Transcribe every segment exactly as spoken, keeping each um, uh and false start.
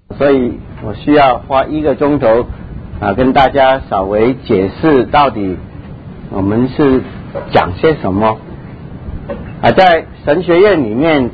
所以我需要花一个钟头啊，跟大家稍微解释到底我们是讲些什么啊。在神学院里面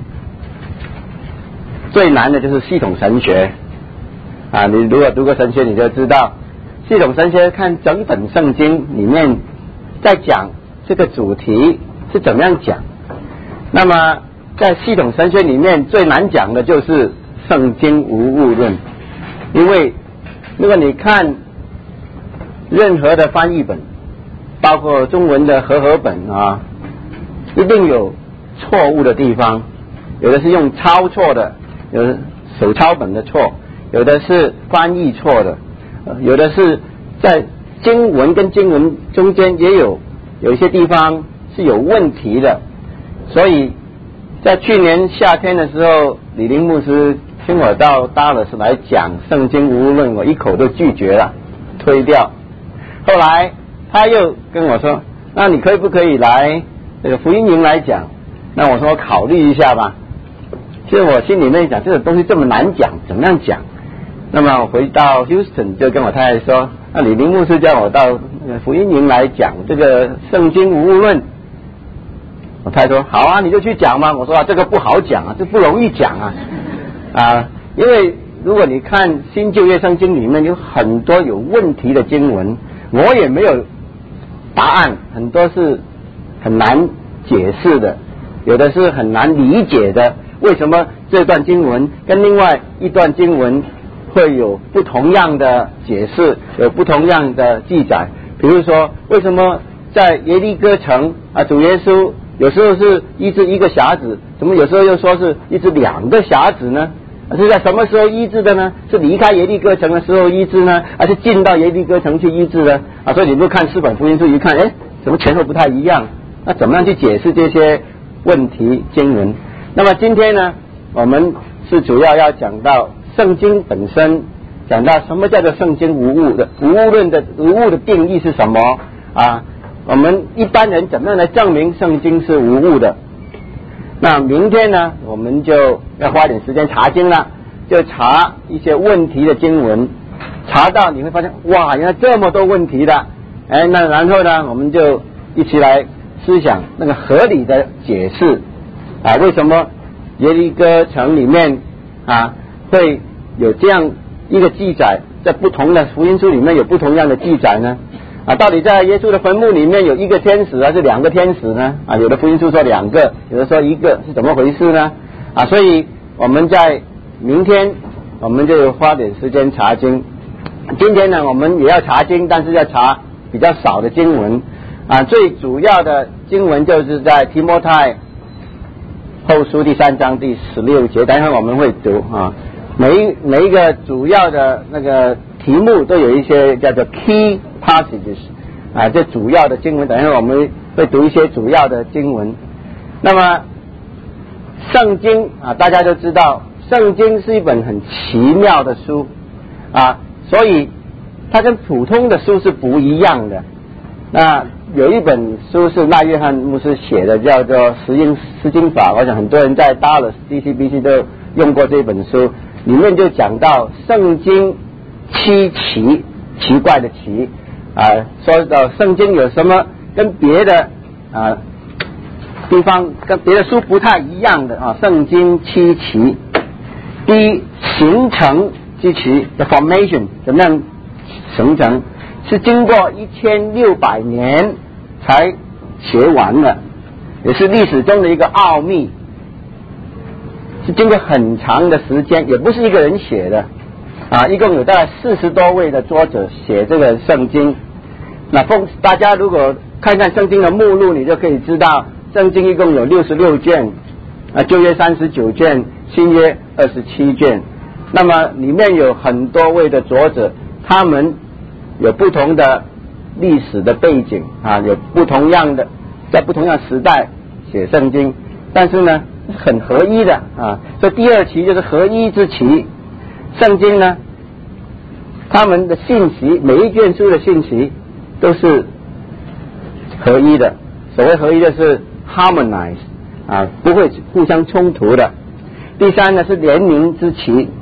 最难的就是系统神学啊，你如果读过神学你就知道，系统神学看整本圣经里面在讲这个主题是怎么样讲。那么在系统神学里面最难讲的就是圣经无误论，因为如果你看任何的翻译本，包括中文的和合本啊，一定有错误的地方，有的是用抄错的，有的手抄本的错，有的是翻译错的，有的是在经文跟经文中间也有有一些地方是有问题的。所以在去年夏天的时候，李林牧师请我到达勒斯来讲圣经无误论，我一口都拒绝了，推掉。后来他又跟我说，那你可以不可以来这个福音营来讲？那我说考虑一下吧。其实我心里面讲，这个东西这么难讲，怎么样讲？那么我回到 Houston 就跟我太太说，那李林牧师叫我到福音营来讲这个圣经无误论。我太太说好啊，你就去讲嘛。我说啊，这个不好讲啊，这不容易讲啊啊，因为如果你看新旧约圣经里面有很多有问题的经文，我也没有答案，很多是很难解释的，有的是很难理解的。为什么这段经文跟另外一段经文会有不同样的解释，有不同样的记载？比如说，为什么在耶利哥城啊，主耶稣有时候是医治一个瞎子，怎么有时候又说是医治两个瞎子呢？是在什么时候医治的呢？是离开耶利哥城的时候医治呢，还是进到耶利哥城去医治呢？啊，所以你不看四本福音书一看，哎，怎么前后不太一样？那怎么样去解释这些问题经文？那么今天呢，我们是主要要讲到圣经本身，讲到什么叫做圣经无误的无误论的无误的定义是什么啊？我们一般人怎么样来证明圣经是无误的？那明天呢，我们就要花点时间查经了，就查一些问题的经文，查到你会发现，哇，原来这么多问题的，哎，那然后呢，我们就一起来思想那个合理的解释啊，为什么耶利哥城里面啊会有这样一个记载，在不同的福音书里面有不同样的记载呢？啊，到底在耶稣的坟墓里面有一个天使还是两个天使呢？啊，有的福音书说两个，有的说一个，是怎么回事呢？啊，所以我们在明天我们就花点时间查经。今天呢，我们也要查经，但是要查比较少的经文啊。最主要的经文就是在提摩太后书第三章第十六节，待会我们会读啊。每一每一个主要的那个题目都有一些叫做 key passages 啊，这主要的经文，等一下我们会读一些主要的经文。那么圣经啊，大家都知道，圣经是一本很奇妙的书啊，所以它跟普通的书是不一样的。那有一本书是赖约翰牧师写的，叫做《十经释经法》，我想很多人在 Dallas D C B C 都用过这本书，里面就讲到圣经七奇，奇怪的奇啊，说到圣经有什么跟别的啊地方跟别的书不太一样的啊，圣经七奇。第一，形成之奇的 formation 怎么样形成，是经过一千六百年才写完的，也是历史中的一个奥秘，是经过很长的时间，也不是一个人写的啊，一共有大概四十多位的作者写这个圣经。那奉大家如果看看圣经的目录，你就可以知道，圣经一共有六十六卷啊，旧约三十九卷，新约二十七卷。那么里面有很多位的作者，他们有不同的历史的背景啊，有不同样的在不同样时代写圣经，但是呢很合一的啊。所以第二期就是合一之期。圣经呢，他们的信息，每一卷书的信息都是合一的。所谓合一的是 harmonize 啊，不会互相冲突的。第三呢是联名之期，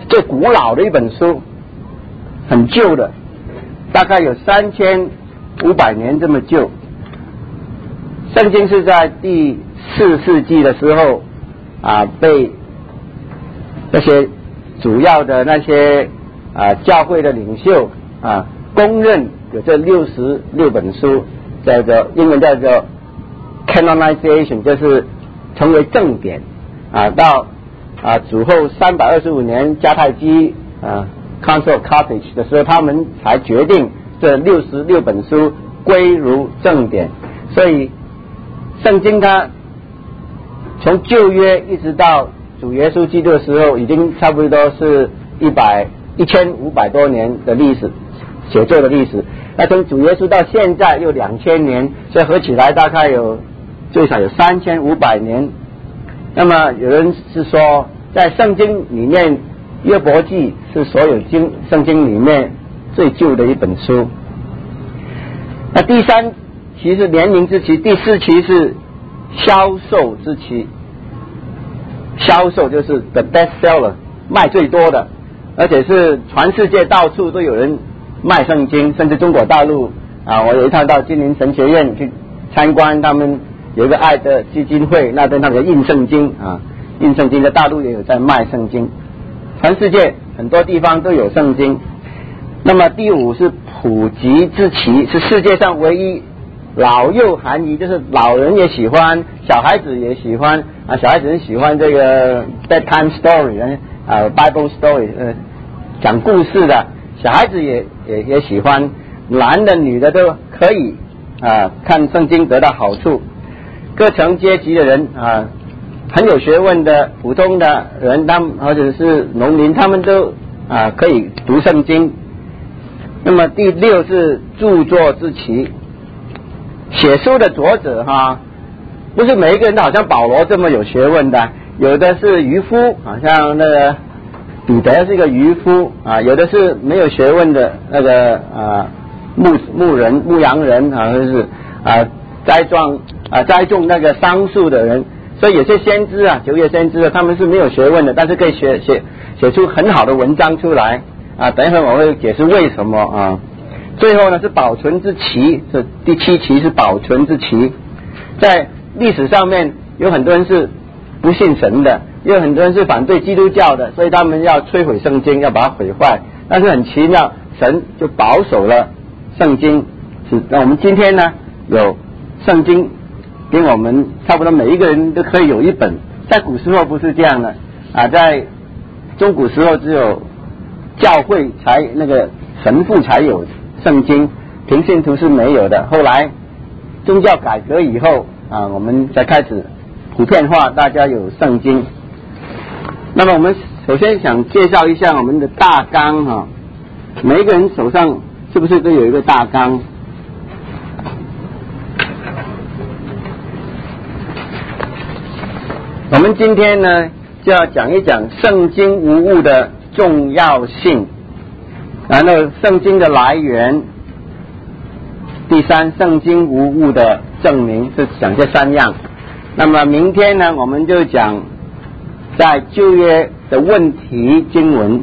最古老的一本书，很旧的，大概有三千五百年这么旧。圣经是在第四世纪的时候啊，被那些主要的那些啊教会的领袖啊公认有这六十六本书，叫做英文叫做 canonization， 就是成为正典啊。到啊主后三百二十五年迦太基啊 Council of Carthage 的时候，他们才决定这六十六本书归如正典。所以圣经它从旧约一直到主耶稣基督的时候，已经差不多是一百一千五百多年的历史，写作的历史。那从主耶稣到现在又两千年，所以合起来大概有最少有三千五百年。那么有人是说，在圣经里面，约伯记是所有经圣经里面最旧的一本书。那第三期是年龄之期，第四期是销售之期。销售就是 the best seller， 卖最多的，而且是全世界到处都有人卖圣经，甚至中国大陆啊，我有一趟到金陵神学院去参观，他们有一个爱的基金会，那边他们有印圣经啊，印圣经在大陆也有在卖圣经，全世界很多地方都有圣经。那么第五是普及之期，是世界上唯一老幼咸宜，就是老人也喜欢，小孩子也喜欢啊，小孩子喜欢这个 bedtime story 啊 Bible story 呃讲故事的，小孩子也也也喜欢，男的女的都可以啊看圣经得到好处。各层阶级的人啊，很有学问的普通的人，他们或者是农民，他们都啊可以读圣经。那么第六是著作之期，写书的作者哈，不是每一个人都好像保罗这么有学问的，有的是渔夫，好像那个彼得是一个渔夫啊，有的是没有学问的那个啊牧牧人牧羊人啊，或者是啊栽种啊栽种那个桑树的人。所以有些先知啊，旧约先知啊，他们是没有学问的，但是可以写写写出很好的文章出来啊。等一会儿我会解释为什么啊。最后呢是保存之期，这第七期是保存之期。在历史上面有很多人是不信神的，有很多人是反对基督教的，所以他们要摧毁圣经，要把它毁坏。但是很奇妙，神就保守了圣经。是那我们今天呢有圣经给我们，差不多每一个人都可以有一本。在古时候不是这样的啊，在中古时候只有教会才那个神父才有圣经，平信徒是没有的。后来宗教改革以后啊，我们才开始普遍化，大家有圣经。那么我们首先想介绍一下我们的大纲哈，每一个人手上是不是都有一个大纲？我们今天呢就要讲一讲圣经无误的重要性，然后圣经的来源，第三圣经无误的证明，是讲这三样。那么明天呢我们就讲在旧约的问题经文，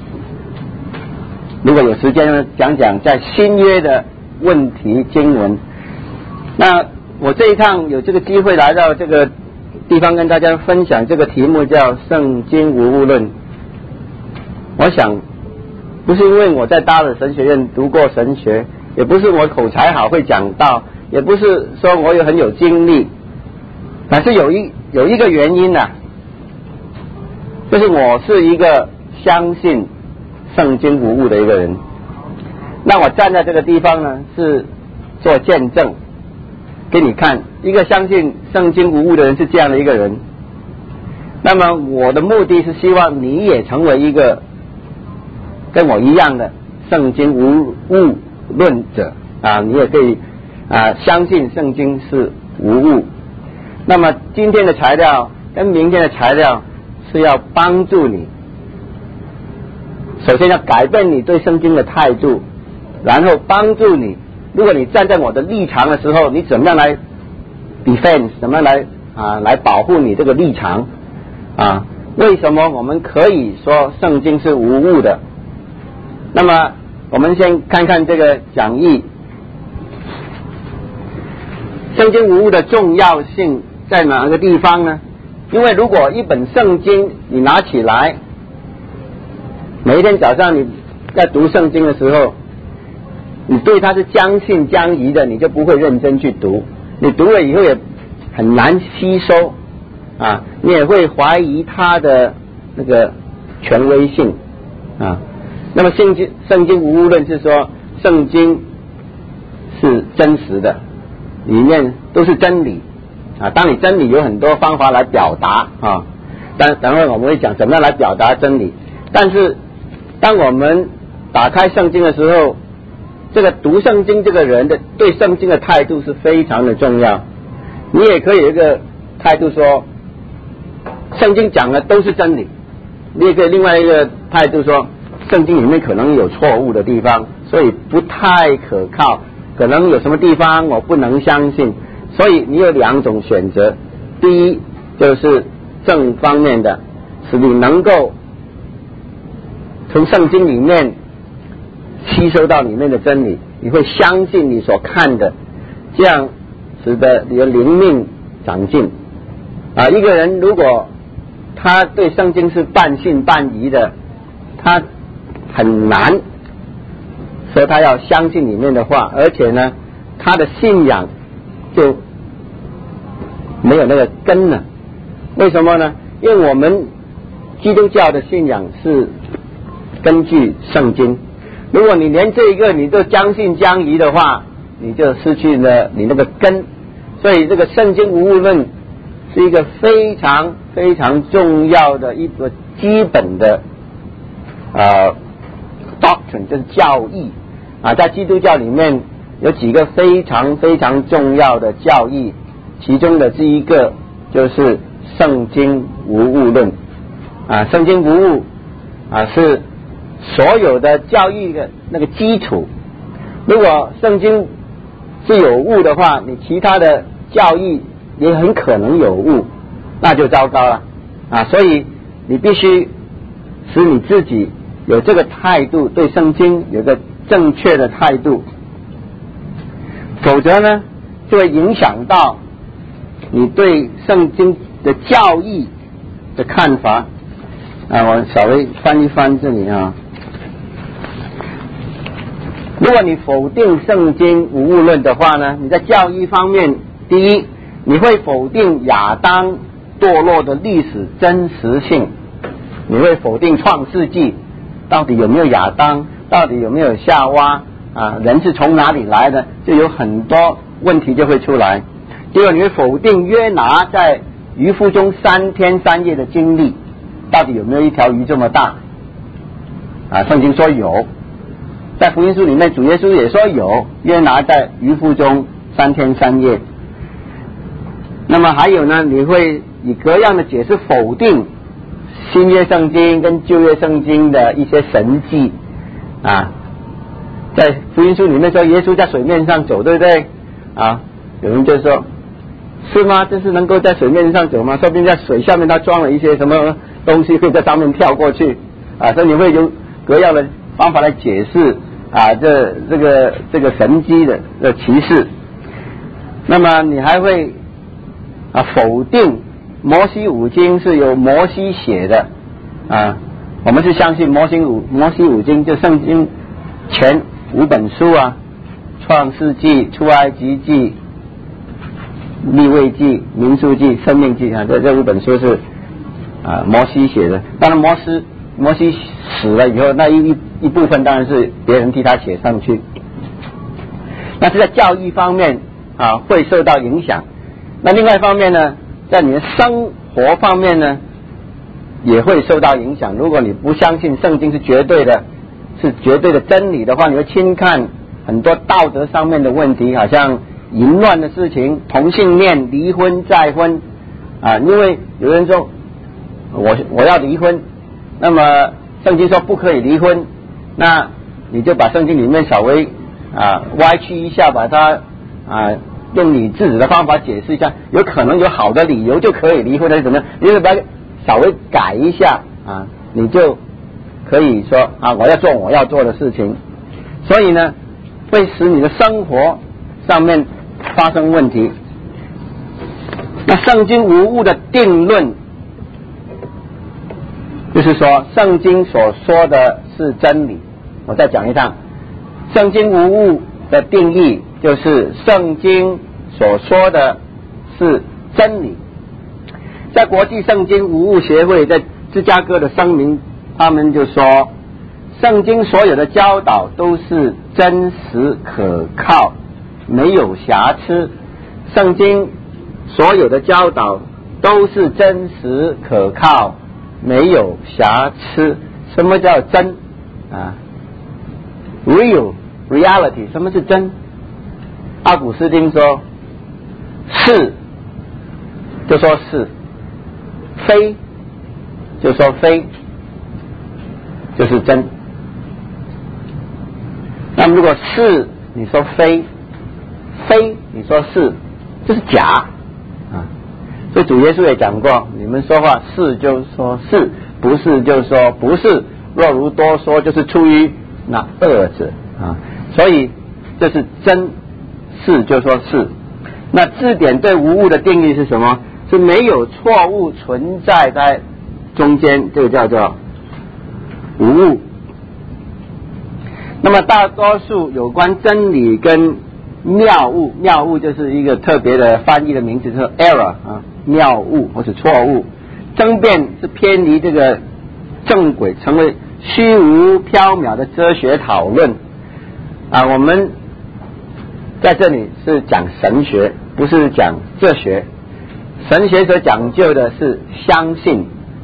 如果有时间呢讲讲在新约的问题经文。那我这一趟有这个机会来到这个地方跟大家分享这个题目叫圣经无误论。我想不是因为我在大的神学院读过神学，也不是我口才好会讲道，也不是说我有很有经历，但是有一有一个原因啊，就是我是一个相信圣经无误的一个人。那我站在这个地方呢是做见证给你看，一个相信圣经无误的人是这样的一个人。那么我的目的是希望你也成为一个跟我一样的圣经无误论者啊，你也可以啊相信圣经是无误。那么今天的材料跟明天的材料是要帮助你，首先要改变你对圣经的态度，然后帮助你，如果你站在我的立场的时候，你怎么样来 defense， 怎么样来啊来保护你这个立场啊？ 为什么我们可以说圣经是无误的？那么我们先看看这个讲义，圣经无误的重要性在哪个地方呢？因为如果一本圣经你拿起来，每一天早上你在读圣经的时候，你对它是将信将疑的，你就不会认真去读，你读了以后也很难吸收啊，你也会怀疑它的那个权威性啊。那么圣经圣经无误论是说圣经是真实的，里面都是真理啊。当你真理有很多方法来表达啊，但等会我们会讲怎么样来表达真理。但是当我们打开圣经的时候，这个读圣经这个人的对圣经的态度是非常的重要。你也可以有一个态度说，圣经讲的都是真理。你也可以另外一个态度说，圣经里面可能有错误的地方，所以不太可靠，可能有什么地方我不能相信。所以你有两种选择，第一就是正方面的，使你能够从圣经里面吸收到里面的真理，你会相信你所看的，这样使得你的灵命长进啊。一个人如果他对圣经是半信半疑的，他很难说他要相信里面的话，而且呢他的信仰就没有那个根了。为什么呢？因为我们基督教的信仰是根据圣经，如果你连这一个你都将信将疑的话，你就失去了你那个根。所以这个圣经无误论是一个非常非常重要的一个基本的呃 doctrine， 就是教义啊。在基督教里面有几个非常非常重要的教义，其中的第一个就是圣经无误论啊。圣经无误啊是所有的教义的那个基础。如果圣经是有误的话，你其他的教义也很可能有误，那就糟糕了啊。所以你必须使你自己有这个态度，对圣经有个正确的态度，否则呢就会影响到你对圣经的教义的看法啊。我稍微翻一翻这里啊。如果你否定圣经无误论的话呢，你在教义方面，第一，你会否定亚当堕落的历史真实性，你会否定创世纪到底有没有亚当，到底有没有夏娃啊，人是从哪里来的，就有很多问题就会出来。第二，你会否定约拿在渔夫中三天三夜的经历，到底有没有一条鱼这么大啊？圣经说有，在福音书里面主耶稣也说有，约拿在渔夫中三天三夜。那么还有呢，你会以各样的解释否定新约圣经跟旧约圣经的一些神迹啊。在福音书里面说耶稣在水面上走，对不对啊？有人就说是吗？这是能够在水面上走吗？说不定在水下面他装了一些什么东西，可以在上面跳过去啊。所以你会用各样的方法来解释啊，这这个这个神迹的的启示。那么你还会啊否定摩西五经是由摩西写的啊。我们是相信摩西五摩西五经就圣经前五本书啊，创世纪、出埃及记、利未记、民数记、申命记啊，这这五本书是啊摩西写的。当然摩西摩西死了以后，那一一部分当然是别人替他写上去。那是在教义方面啊会受到影响。那另外一方面呢，在你的生活方面呢也会受到影响。如果你不相信圣经是绝对的，是绝对的真理的话，你会轻看很多道德上面的问题，好像淫乱的事情、同性恋、离婚、再婚啊。因为有人说我我要离婚，那么圣经说不可以离婚，那你就把圣经里面稍微啊歪曲一下，把它啊用你自己的方法解释一下，有可能有好的理由就可以离婚，还是怎么样？你就把稍微改一下啊，你就可以说啊，我要做我要做的事情。所以呢，会使你的生活上面发生问题。那圣经无误的定论，就是说圣经所说的是真理。我再讲一趟，圣经无误的定义就是圣经所说的是真理。在国际圣经无误协会在芝加哥的声明，他们就说圣经所有的教导都是真实可靠，没有瑕疵。圣经所有的教导都是真实可靠，没有瑕疵。什么叫真啊 ？real reality， 什么是真？阿古斯丁说是就说是，非就说非，就是真。那么如果是你说非，非你说是，就是假啊。所以主耶稣也讲过，你们说话是就说是，不是就说不是，若如多说，就是出于那恶者啊。所以这是真，是就说是。那字典对无误的定义是什么？是没有错误存在在中间，这个叫做无误。那么大多数有关真理跟谬误，谬误就是一个特别的翻译的名字，就是 error 啊，谬误或是错误。争辩是偏离这个正轨，成为虚无缥缈的哲学讨论啊。我们在这里是讲神学，不是讲哲学。神学所讲究的是相信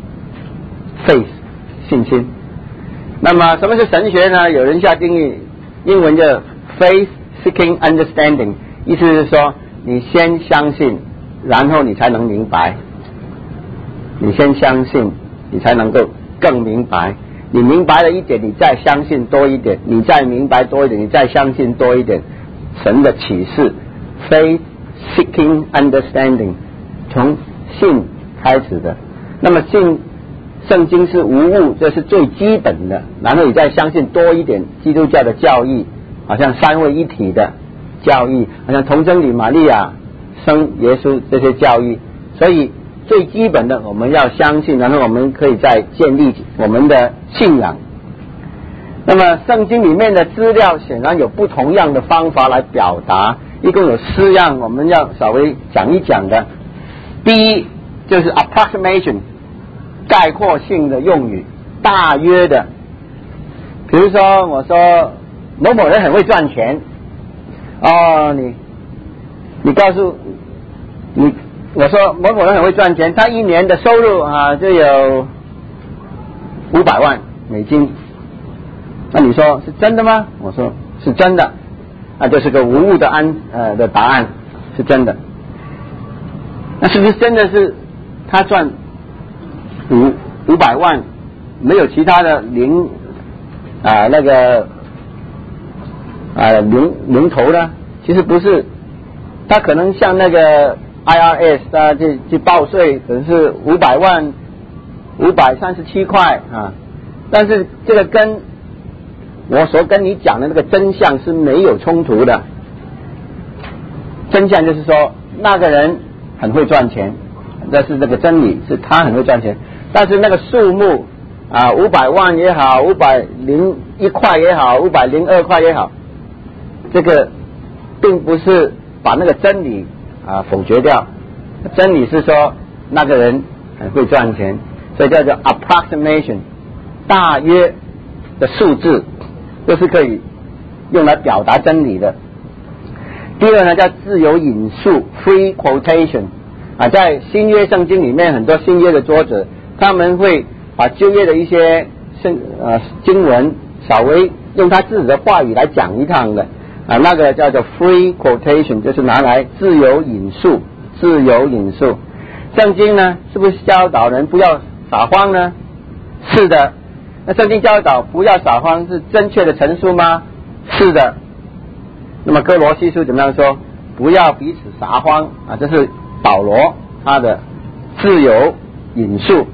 faith 信心。那么什么是神学呢？有人下定义，英文叫 faith seeking understanding， 意思是说你先相信，然后你才能明白。你先相信，你才能够更明白。你明白了一点，你再相信多一点，你再明白多一点，你再相信多一点。神的启示 faith seeking understanding， 从信开始的。那么信圣经是无误，这是最基本的，然后你再相信多一点基督教的教义，好像三位一体的教义，好像童贞女玛利亚生耶稣这些教义。所以最基本的我们要相信，然后我们可以再建立我们的信仰。那么圣经里面的资料显然有不同样的方法来表达，一共有四样我们要稍微讲一讲的。第一就是 approximation， 概括性的用语，大约的。比如说我说某某人很会赚钱，哦，你你告诉你我说某某人很会赚钱，他一年的收入啊就有五百万美金。那你说是真的吗？我说是真的，那就是个无误的安呃的答案，是真的。那是不是真的是他赚五五百万，没有其他的零啊、呃、那个啊、呃、零零头呢？其实不是，他可能像那个 I R S 啊去去报税，可能是五百万五百三十七块啊，但是这个跟我所跟你讲的那个真相是没有冲突的。真相就是说那个人很会赚钱，这是这个真理，是他很会赚钱。但是那个数目啊，五百万也好，五百零一块也好，五百零二块也好，这个并不是把那个真理啊否决掉。真理是说那个人很会赚钱，所以叫做 approximation， 大约的数字。这是可以用来表达真理的。第二呢，叫自由引述 free quotation 啊，在新约圣经里面，很多新约的作者他们会把旧约的一些圣呃经文稍微用他自己的话语来讲一趟的啊，那个叫做 free quotation， 就是拿来自由引述。自由引述圣经呢，是不是教导人不要撒谎呢？是的。那圣经教导不要撒谎是正确的陈述吗？是的。那么哥罗西书怎么样说？不要彼此撒谎啊，这是保罗他的自由引述。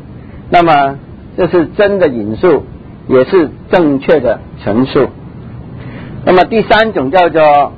那么这是真的引述，也是正确的陈述。那么第三种叫做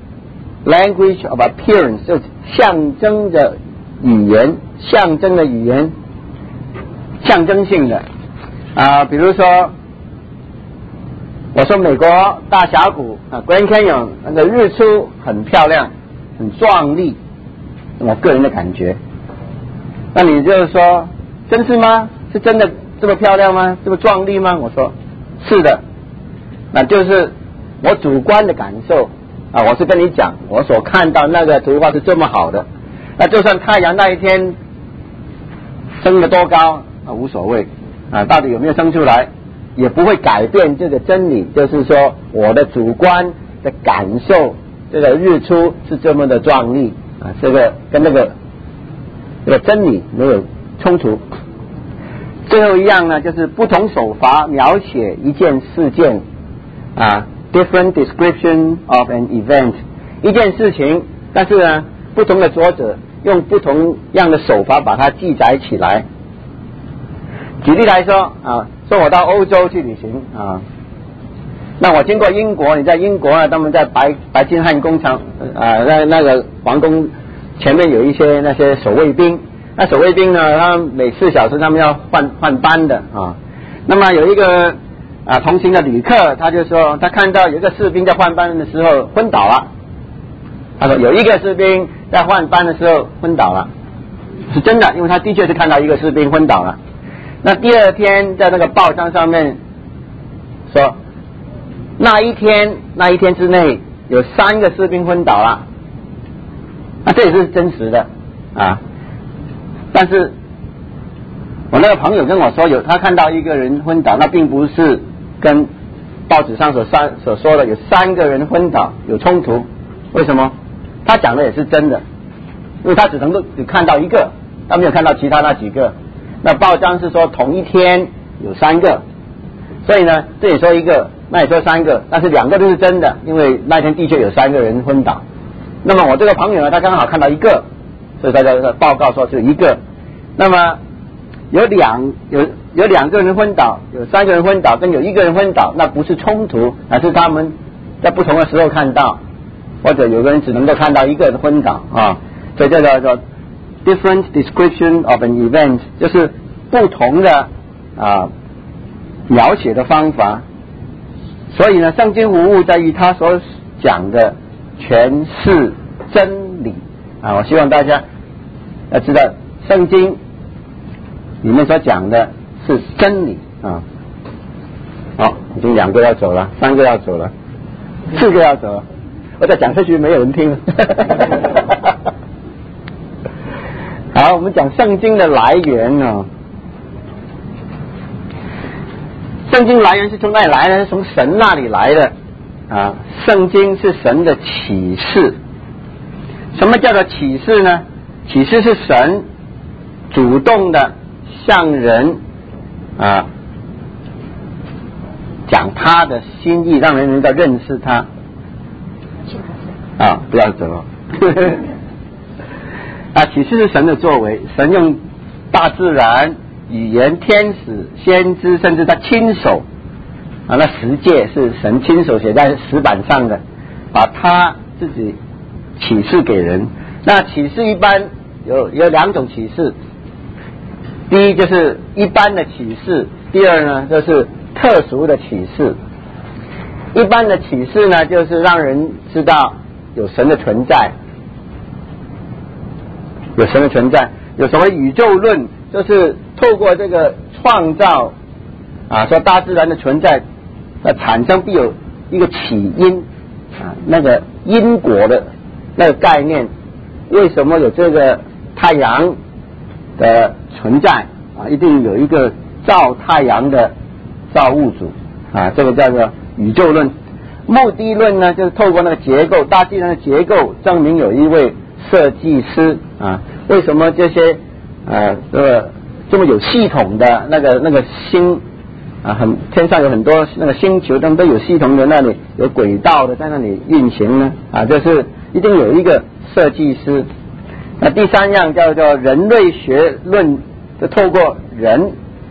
language of appearance， 就象征的语言，象征的语言，象征性的啊，比如说我说美国大峡谷啊 Grand Canyon 那个日出很漂亮，很壮丽，我个人的感觉。那你就是说真是吗？是真的这么漂亮吗？这么壮丽吗？我说是的，那就是我主观的感受啊，我是跟你讲我所看到那个图画是这么好的。那就算太阳那一天升得多高啊无所谓啊，到底有没有升出来也不会改变这个真理，就是说我的主观的感受这个日出是这么的壮丽啊，这个跟那个这个真理没有冲突。最后一样呢，就是不同手法描写一件事件啊 different description of an event， 一件事情，但是呢不同的作者用不同样的手法把它记载起来。举例来说啊，说我到欧洲去旅行啊，那我经过英国，你在英国啊，他们在白白金汉宫场啊，那那个皇宫前面有一些那些守卫兵，那守卫兵呢，他们每四小时他们要换换班的啊。那么有一个啊同行的旅客，他就说他看到有一个士兵在换班的时候昏倒了，他说有一个士兵在换班的时候昏倒了，是真的，因为他的确是看到一个士兵昏倒了。那第二天在那个报章上面说，那一天那一天之内有三个士兵昏倒了，那这也是真实的啊。但是我那个朋友跟我说，有他看到一个人昏倒，那并不是跟报纸上所三所说的有三个人昏倒有冲突。为什么？他讲的也是真的，因为他只能够只看到一个，他没有看到其他那几个。那报章是说同一天有三个，所以呢这里说一个，那也说三个，但是两个都是真的，因为那天的确有三个人昏倒。那么我这个朋友呢，他刚好看到一个，所以大家报告说是一个。那么有两有有两个人昏倒，有三个人昏倒，跟有一个人昏倒，那不是冲突，而是他们在不同的时候看到，或者有个人只能够看到一个人昏倒啊，所以这叫做different description of an event， 就是不同的啊描写的方法。所以呢，圣经无误在于他所讲的全是真理啊！我希望大家要知道，圣经里面所讲的是真理啊。好，已经两个要走了，三个要走了，四个要走了，我再讲下去没有人听了。好，我们讲圣经的来源呢。圣经来源是从哪里来的？是从神那里来的啊。圣经是神的启示。什么叫做启示呢？启示是神主动的向人啊讲他的心意，让人能够认识他。啊，不要走。啊，启示是神的作为，神用大自然、语言、天使、先知，甚至他亲手啊，那十诫是神亲手写在石板上的，把他自己启示给人。那启示一般有有两种启示，第一就是一般的启示，第二呢就是特殊的启示。一般的启示呢，就是让人知道有神的存在。有神的存在，有所谓宇宙论，就是透过这个创造啊，说大自然的存在，那产生必有一个起因啊，那个因果的那个概念，为什么有这个太阳的存在啊？一定有一个造太阳的造物主啊，这个叫做宇宙论。目的论呢，就是透过那个结构，大自然的结构，证明有一位设计师啊，为什么这些呃这个这么有系统的那个那个星啊，很天上有很多那个星球，他们都有系统的，那里有轨道的在那里运行呢啊，就是一定有一个设计师。那第三样叫做人类学论，就透过人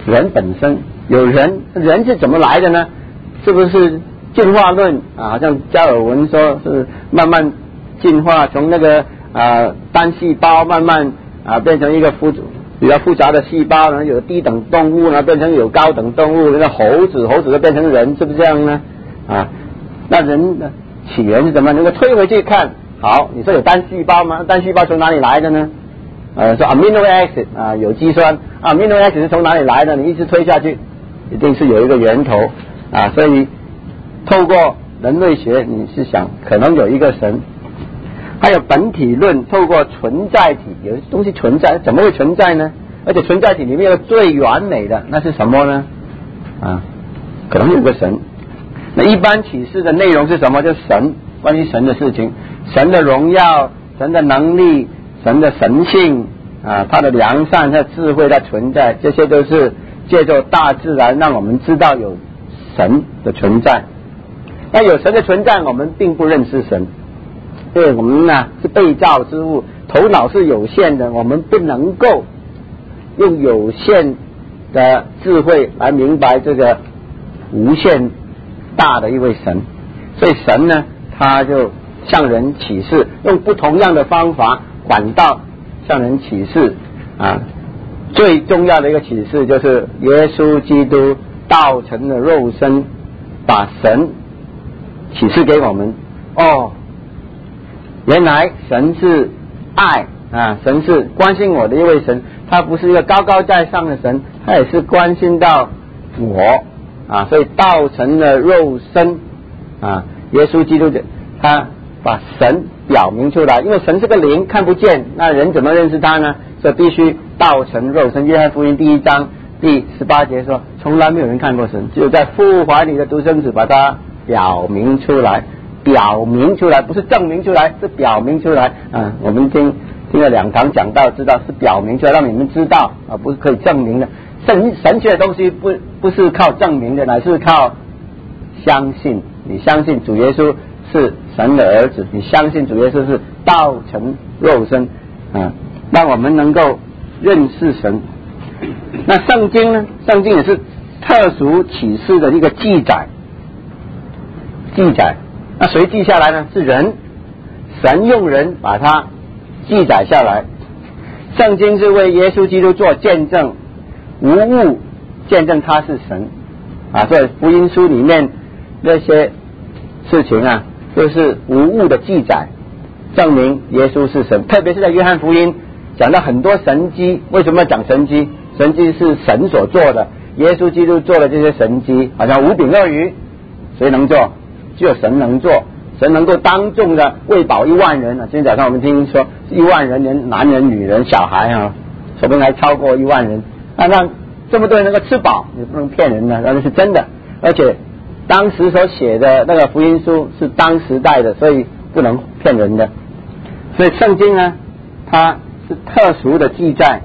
人本身，有人，人是怎么来的呢？是不是进化论啊？好像加尔文说是慢慢进化，从那个啊单细胞慢慢啊变成一个复比较复杂的细胞，然后有低等动物，然后变成有高等动物，那个猴子，猴子就变成人，是不是这样呢？啊，那人的起源是怎么？如果推回去看，好，你说有单细胞吗？单细胞从哪里来的呢？呃，说 amino acid 啊，有机酸啊 ，amino acid 是从哪里来的？你一直推下去，一定是有一个源头啊。所以透过人类学，你是想可能有一个神。还有本体论，透过存在体，有东西存在，怎么会存在呢？而且存在体里面有最完美的，那是什么呢？啊，可能有个神。那一般启示的内容是什么？就是神，关于神的事情，神的荣耀，神的能力，神的神性啊，他的良善、他的智慧的存在，这些都是借助大自然让我们知道有神的存在。那有神的存在，我们并不认识神。因为我们呢是被造之物，头脑是有限的，我们不能够用有限的智慧来明白这个无限大的一位神。所以神呢，他就向人启示，用不同样的方法管道向人启示啊。最重要的一个启示就是耶稣基督道成了肉身，把神启示给我们。哦，原来神是爱啊，神是关心我的一位神，他不是一个高高在上的神，他也是关心到我啊，所以道成了肉身啊，耶稣基督他把神表明出来，因为神是个灵，看不见，那人怎么认识他呢？所以必须道成肉身。约翰福音第一章第十八节说，从来没有人看过神，只有在父怀里的独生子把他表明出来。表明出来，不是证明出来，是表明出来啊！我们听听了两堂讲道，知道是表明出来，让你们知道啊，不是可以证明的。神神学的东西不不是靠证明的，乃是靠相信。你相信主耶稣是神的儿子，你相信主耶稣是道成肉身啊，让我们能够认识神。那圣经呢？圣经也是特殊启示的一个记载，记载。那谁记下来呢？是人，神用人把它记载下来。圣经是为耶稣基督做见证，无误见证他是神啊。所以福音书里面那些事情啊，就是无误的记载，证明耶稣是神。特别是在约翰福音讲到很多神迹，为什么要讲神迹？神迹是神所做的，耶稣基督做的这些神迹，好像五饼二鱼，谁能做？只有神能做，神能够当众的喂饱一万人啊！今天早上我们听说一万人，连男人、女人、小孩啊，说不定还超过一万人。那让这么多人能够吃饱，你不能骗人的，那是真的。而且当时所写的那个福音书是当时代的，所以不能骗人的。所以圣经呢，它是特殊的记载，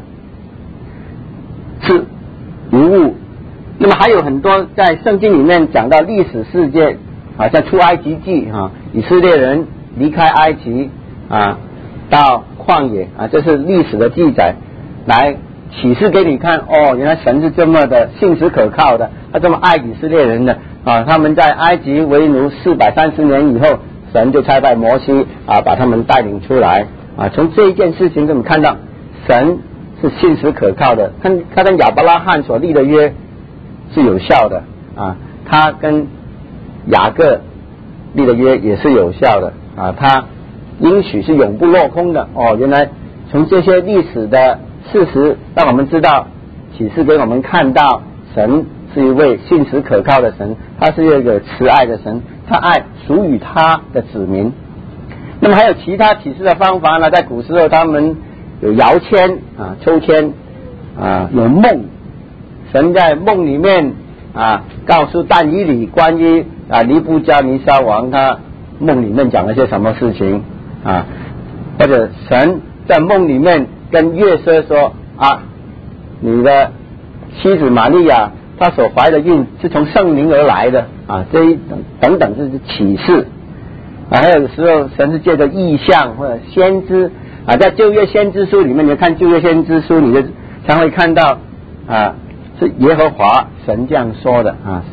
是无误。那么还有很多在圣经里面讲到历史事件。啊，像出埃及记啊，以色列人离开埃及啊，到旷野啊，这是历史的记载，来启示给你看哦，原来神是这么的信实可靠的，他这么爱以色列人的啊。他们在埃及为奴四百三十年以后，神就差派摩西啊，把他们带领出来啊。从这一件事情，我们看到神是信实可靠的，他他跟亚伯拉罕所立的约是有效的啊，他跟雅各立的约也是有效的啊，他应许是永不落空的哦。原来从这些历史的事实，让我们知道启示给我们看到，神是一位信实可靠的神，他是一个慈爱的神，他爱属于他的子民。那么还有其他启示的方法呢？在古时候他们有摇签啊、抽签啊，有梦，神在梦里面啊告诉但以理关于啊尼布加尼撒王他梦里面讲了些什么事情啊，或者神在梦里面跟约瑟说啊，你的妻子玛利亚她所怀的孕是从圣灵而来的啊，这一等等这是启示啊。还有时候神是借着异象或者先知啊，在旧约先知书里面，你看旧约先知书，你就常会看到啊， 是耶和华神这样说的啊。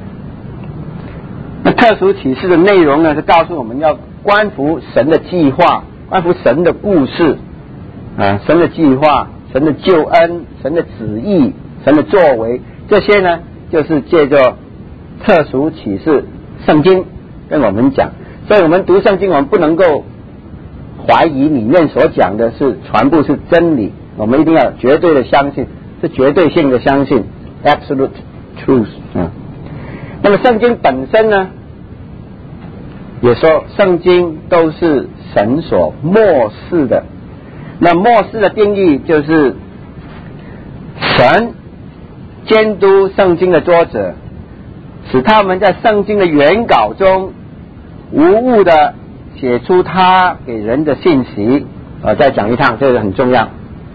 那特殊启示的内容呢，是告诉我们要关乎神的计划，关乎神的故事啊，神的计划，神的救恩，神的旨意，神的作为，这些呢就是借着特殊启示圣经跟我们讲。所以我们读圣经，我们不能够怀疑里面所讲的是全部是真理，我们一定要绝对的相信，是绝对性的相信 absolute truth 啊。那么圣经本身呢，也说圣经都是神所默示的。那默示的定义就是神监督圣经的作者，使他们在圣经的原稿中无误的写出他给人的信息。啊，再讲一趟，这个很重要。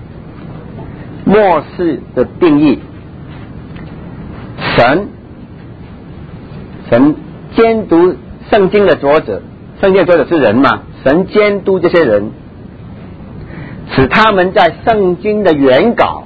默示的定义，神神监督圣经的作者，圣经的作者是人嘛，神监督这些人，使他们在圣经的原稿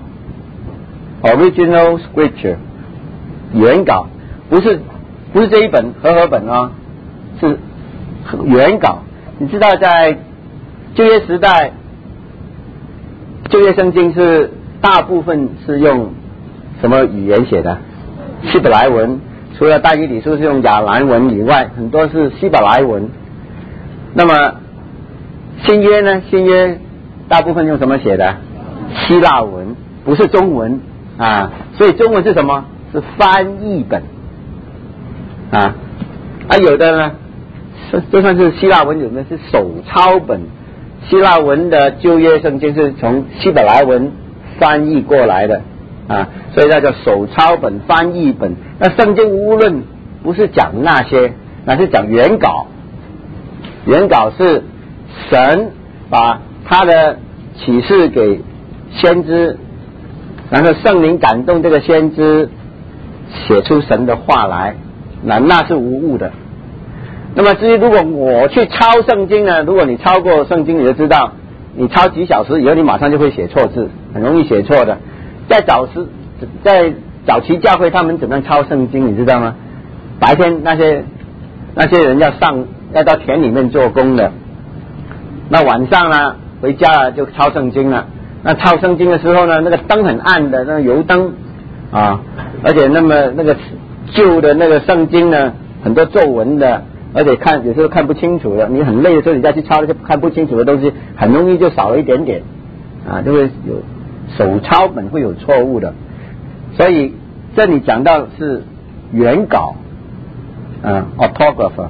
original scripture 原稿，不是不是这一本和合本啊，是原稿。你知道在旧约时代，旧约圣经是大部分是用什么语言写的？希伯来文，除了但以理书是用亚兰文以外，很多是希伯来文。那么新约呢？新约大部分用什么写的？希腊文，不是中文啊。所以中文是什么？是翻译本啊。啊，有的呢，就算是希腊文，有的是手抄本。希腊文的旧约圣经是从希伯来文翻译过来的啊，所以那叫手抄本、翻译本。那圣经无论不是讲那些，那是讲原稿。原稿是神把他的启示给先知，然后圣灵感动这个先知写出神的话来，那那是无误的。那么至于如果我去抄圣经呢，如果你抄过圣经，你就知道你抄几小时以后你马上就会写错字，很容易写错的。在早时在早期教会他们怎么样抄圣经你知道吗？白天那些那些人要上要到田里面做工的，那晚上呢回家了就抄圣经了。那抄圣经的时候呢，那个灯很暗的，那个油灯啊，而且那么那个旧的那个圣经呢，很多皱纹的，而且看有时候看不清楚了，你很累的时候你再去抄那些看不清楚的东西，很容易就少了一点点啊，就会有手抄本会有错误的。所以这里讲到是原稿啊 autographer。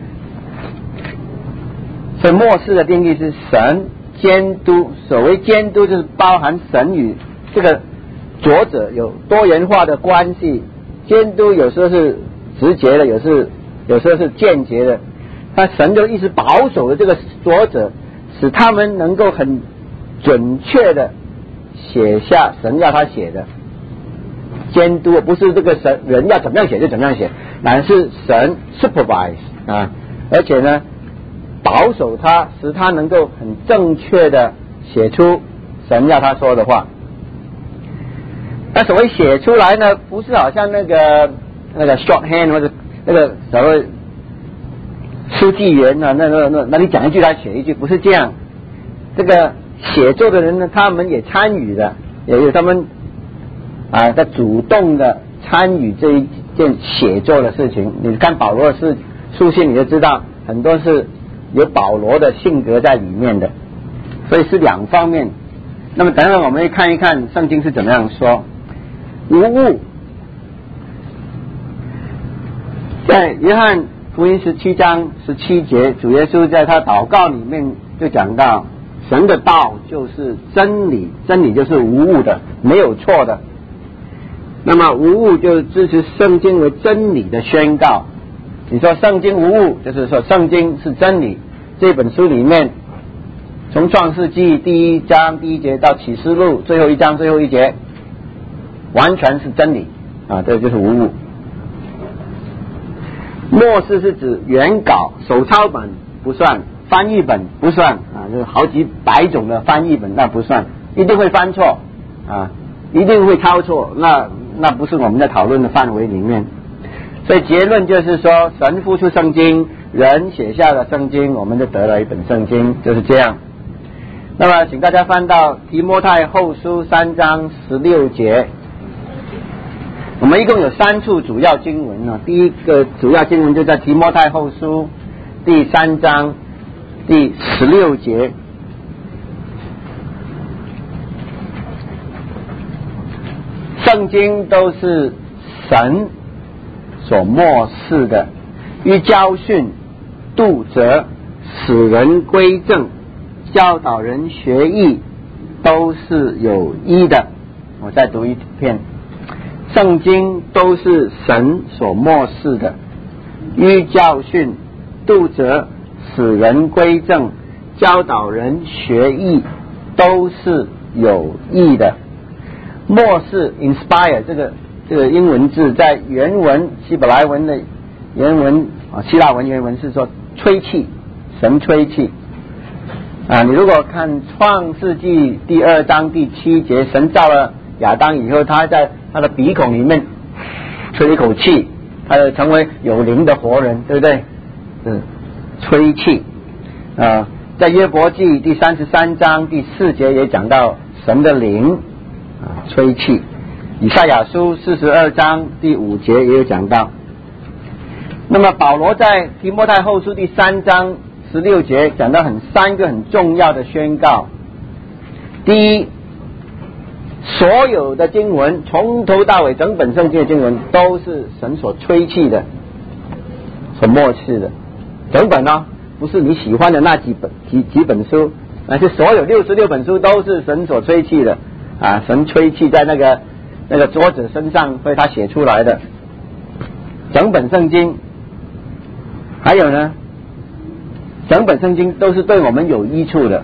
所以末世的定义是神监督，所谓监督就是包含神与这个作者有多元化的关系。监督有时候是直接的，有时候有时候是间接的。那神就一直保守了这个作者，使他们能够很准确的写下神要他写的。监督不是这个神人要怎么样写就怎么样写，乃是神 supervise 啊，而且呢保守他，使他能够很正确的写出神要他说的话。那所谓写出来呢，不是好像那个那个 shorthand 或者那个所谓书记员啊，那那那那你讲一句他写一句，不是这样。这个写作的人呢，他们也参与的，也有他们啊在主动的参与这一件写作的事情。你看保罗的是书信，你就知道很多是有保罗的性格在里面的，所以是两方面。那么等等我们看一看圣经是怎么样说。无误，在约翰福音十七章十七节，主耶稣在他祷告里面就讲到，神的道就是真理，真理就是无误的，没有错的。那么无误就是支持圣经为真理的宣告。你说圣经无误，就是说圣经是真理。这本书里面从创世纪第一章第一节到启示录最后一章最后一节完全是真理啊，这就是无误。末世是指原稿手抄本不算，翻译本不算啊，就是好几百种的翻译本那不算，一定会翻错啊，一定会抄错，那那不是我们在讨论的范围里面。所以结论就是说，神付出圣经，人写下了圣经，我们就得了一本圣经，就是这样。那么请大家翻到提摩太后书三章十六节，我们一共有三处主要经文啊。第一个主要经文就在提摩太后书第三章第十六节，圣经都是神所默示的，于教训、督责、使人归正、教导人学义，都是有益的。我再读一遍，圣经都是神所默示的，于教训、督责、使人归正、教导人学义，都是有益的。默示 inspire 这个这个英文字在原文希伯来文的原文啊，希腊文原文是说吹气，神吹气啊。你如果看创世纪第二章第七节，神造了亚当以后，他在他的鼻孔里面吹一口气，他就成为有灵的活人，对不对？嗯，吹气啊。在约伯记第三十三章第四节也讲到神的灵啊，吹气。以赛亚书四十二章第五节也有讲到。那么保罗在提摩太后书第三章十六节讲到很三个很重要的宣告。第一，所有的经文从头到尾，整本圣经的经文都是神所吹气的，所默示的。整本呢、哦，不是你喜欢的那几本几几本书，而是所有六十六本书都是神所吹气的啊！神吹气在那个那个桌子身上，被他写出来的。整本圣经，还有呢，整本圣经都是对我们有益处的。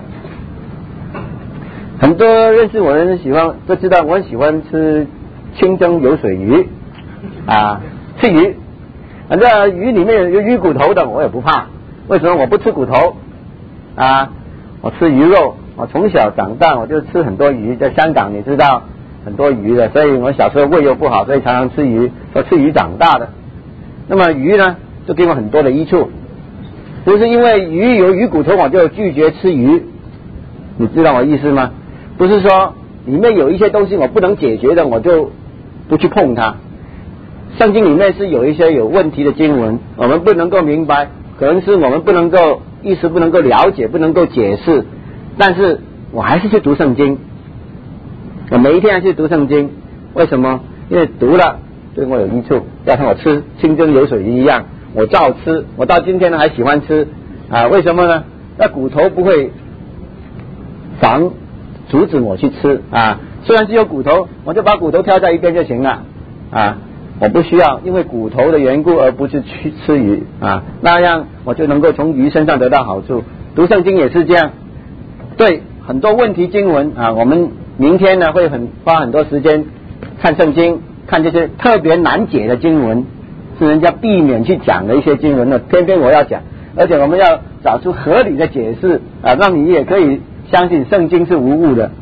很多认识我的人喜欢都知道，我很喜欢吃清蒸油水鱼啊，吃鱼。反正鱼里面有鱼骨头的，我也不怕。为什么我不吃骨头啊？我吃鱼肉。我从小长大我就吃很多鱼，在香港你知道很多鱼的，所以我小时候胃又不好，所以常常吃鱼，我吃鱼长大的。那么鱼呢，就给我很多的益处，不是因为鱼有鱼骨头我就拒绝吃鱼，你知道我意思吗？不是说里面有一些东西我不能解决的，我就不去碰它。圣经里面是有一些有问题的经文，我们不能够明白，可能是我们不能够意思不能够了解，不能够解释，但是我还是去读圣经，我每一天要去读圣经。为什么？因为读了对我有益处，要像我吃清蒸油水鱼一样，我照吃，我到今天呢还喜欢吃啊。为什么呢？那骨头不会防阻止我去吃啊，虽然是有骨头，我就把骨头挑在一边就行了啊，我不需要因为骨头的缘故而不是去吃鱼啊，那样我就能够从鱼身上得到好处。读圣经也是这样，对很多问题经文啊，我们明天呢会很花很多时间看圣经，看这些特别难解的经文，是人家避免去讲的一些经文呢，偏偏我要讲，而且我们要找出合理的解释啊，让你也可以相信圣经是无误的。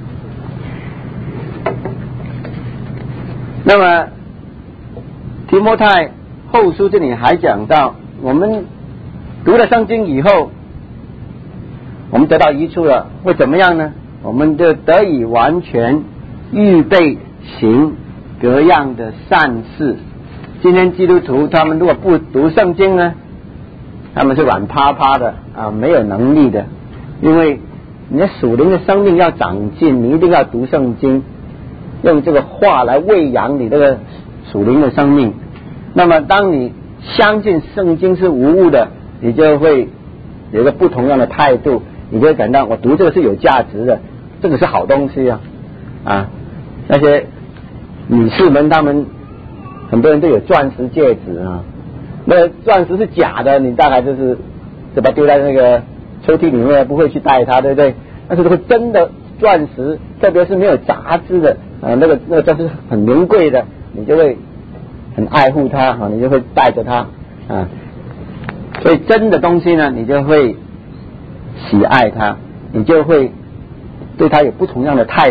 那么提摩太后书这里还讲到，我们读了圣经以后，我们得到益处了，会怎么样呢？我们就得以完全预备行各样的善事。今天基督徒他们如果不读圣经呢，他们是软趴趴的啊，没有能力的。因为你的属灵的生命要长进，你一定要读圣经，用这个话来喂养你这个属灵的生命。那么当你相信圣经是无误的，你就会有一个不同样的态度，你就会感到我读这个是有价值的，这个是好东西啊啊！那些女士们，她们很多人都有钻石戒指啊，那钻石是假的，你大概就是就把它丢在那个抽屉里面，不会去戴它，对不对？但是如果真的钻石，特别是没有杂质的啊，那个那个钻石很名贵的，你就会很爱护它啊，你就会带着它啊。所以真的东西呢，你就会喜爱它，你就会对它有不同样的态度，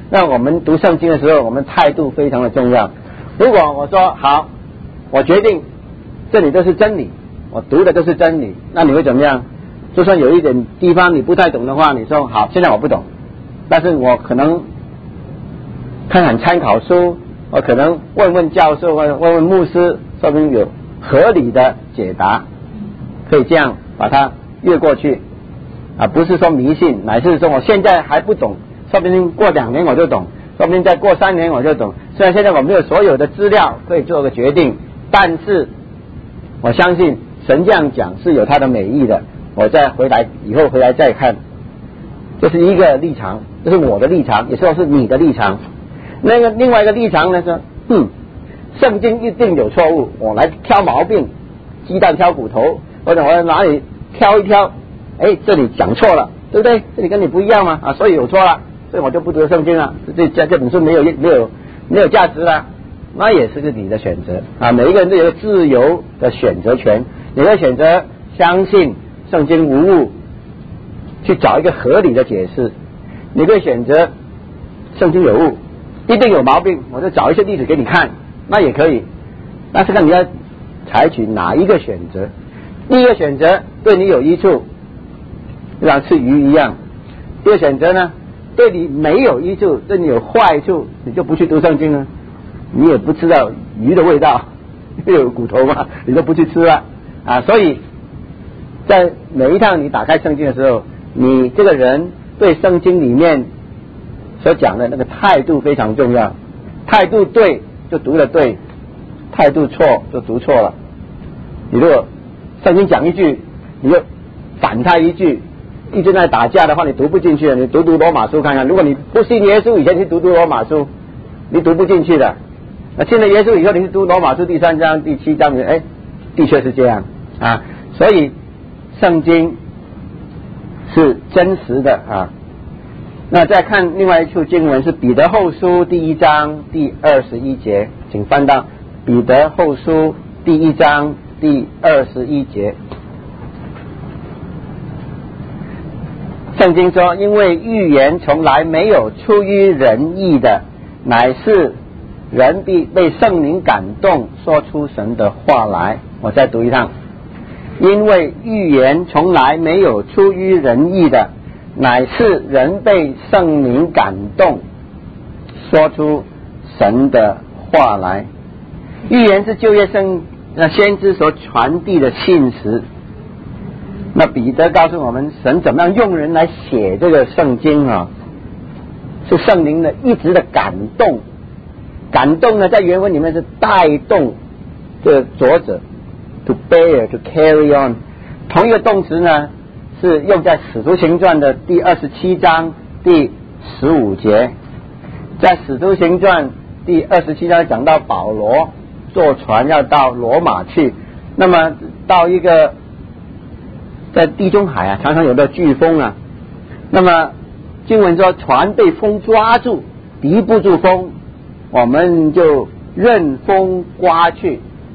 那我们读圣经的时候，我们态度非常的重要。如果我说好，我决定这里都是真理，我读的都是真理，那你会怎么样？就算有一点地方你不太懂的话，你说好，现在我不懂，但是我可能看看参考书，我可能问问教授，问问牧师，说不定有合理的解答，可以这样把它越过去啊，不是说迷信，乃是说我现在还不懂，说不定过两年我就懂，说不定再过三年我就懂。虽然现在我没有所有的资料可以做个决定，但是我相信神这样讲是有它的美意的。我再回来以后回来再看，这是一个立场，这是我的立场，也说是你的立场。那个另外一个立场呢是，嗯，圣经一定有错误，我来挑毛病，鸡蛋挑骨头，或者我哪里挑一挑，哎，这里讲错了，对不对？这里跟你不一样嘛，啊，所以有错了，所以我就不读圣经了，这这这本书没有没有没有价值了，那也是个你的选择啊，每一个人都有自由的选择权，你会选择相信圣经无误，去找一个合理的解释，你可以选择圣经有误，一定有毛病，我就找一些例子给你看，那也可以。但是看你要采取哪一个选择。第一个选择对你有益处，就像吃鱼一样；第二个选择呢，对你没有益处，对你有坏处，你就不去读圣经了，你也不知道鱼的味道，有骨头嘛，你都不去吃了啊。所以在每一趟你打开圣经的时候，你这个人对圣经里面所讲的那个态度非常重要。态度对就读了对，态度错就读错了。你如果圣经讲一句，你就反他一句，一直在打架的话，你读不进去的。你读读罗马书看看，如果你不信耶稣以前去读读罗马书，你读不进去的。那信了耶稣以后，你去读罗马书第三章、第七章，哎，的确是这样啊。所以圣经是真实的啊。那再看另外一处经文是彼得后书第一章第二十一节，请翻到彼得后书第一章第二十一节。圣经说，因为预言从来没有出于人意的，乃是人必被圣灵感动，说出神的话来。我再读一趟，因为预言从来没有出于人意的，乃是人被圣灵感动，说出神的话来。预言是旧约圣那先知所传递的信实。那彼得告诉我们，神怎么样用人来写这个圣经啊？是圣灵的一直的感动。感动呢，在原文里面是带动这个作者 to bear to carry on。同一个动词呢，是用在使徒行传的第二十七章第十五节。在使徒行传第二十七章讲到保罗坐船要到罗马去，那么到一个在地中海啊，常常有的飓风啊，那么经文说船被风抓住，敌不住风，我们就任风刮去。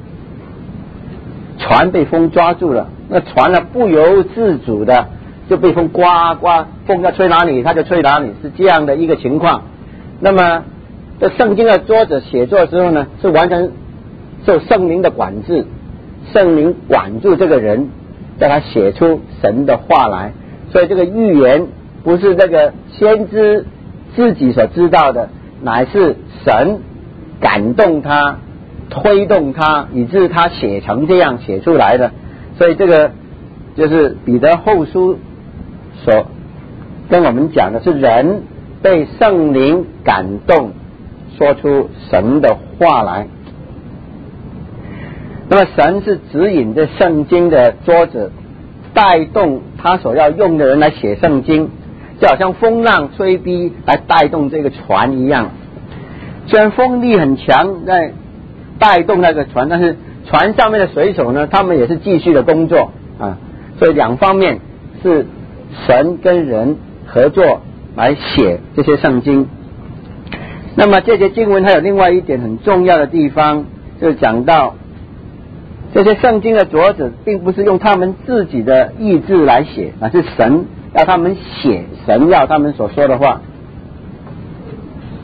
船被风抓住了，那船呢不由自主的就被风刮刮，风要吹哪里它就吹哪里，是这样的一个情况。那么这圣经的作者写作的时候呢，是完全受圣灵的管制，圣灵管住这个人，叫他写出神的话来。所以这个预言不是这个先知自己所知道的，乃是神感动他，推动他，以致他写成这样写出来的。所以这个就是彼得后书所跟我们讲的，是人被圣灵感动，说出神的话来。那么神是指引这圣经的作者，带动他所要用的人来写圣经，就好像风浪吹逼来带动这个船一样。虽然风力很强在带动那个船，但是船上面的水手呢，他们也是继续的工作啊。所以两方面是神跟人合作来写这些圣经。那么这些经文还有另外一点很重要的地方，就是讲到这些圣经的作者并不是用他们自己的意志来写，而是神要他们写神要他们所说的话。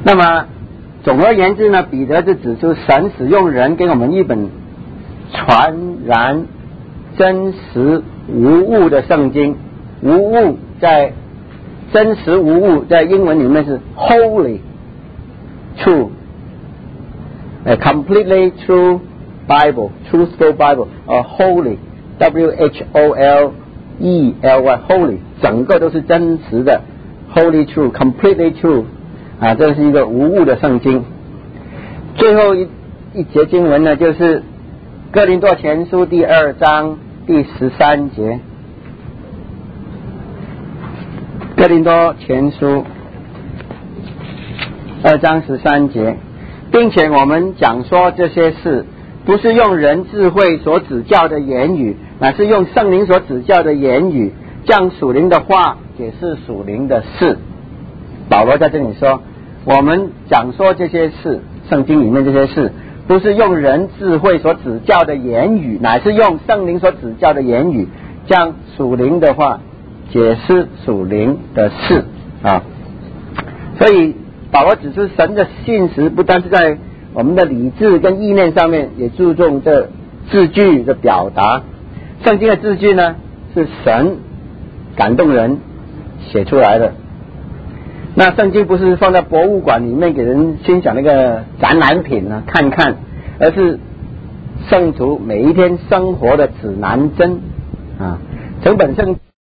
那么总而言之呢，彼得就指出神使用人给我们一本传然真实无误的圣经。无误在真实无误在英文里面是 holy true a completely true Bible truthful Bible or holy W H O L E L Y holy 整个都是真实的 holy true completely true 啊，这是一个无误的圣经。最后一一节经文呢，就是哥林多前书第二章第十三节。哥林多前书二章十三节，并且我们讲说这些事，不是用人智慧所指教的言语，乃是用圣灵所指教的言语，将属灵的话解释属灵的事。保罗在这里说，我们讲说这些事，圣经里面这些事，不是用人智慧所指教的言语，乃是用圣灵所指教的言语，将属灵的话解释属灵的事啊。所以保罗指出，神的信实不单是在我们的理智跟意念上面，也注重这字句的表达。圣经的字句呢，是神感动人写出来的。那圣经不是放在博物馆里面给人欣赏那个展览品啊，看看，而是圣徒每一天生活的指南针啊。整本圣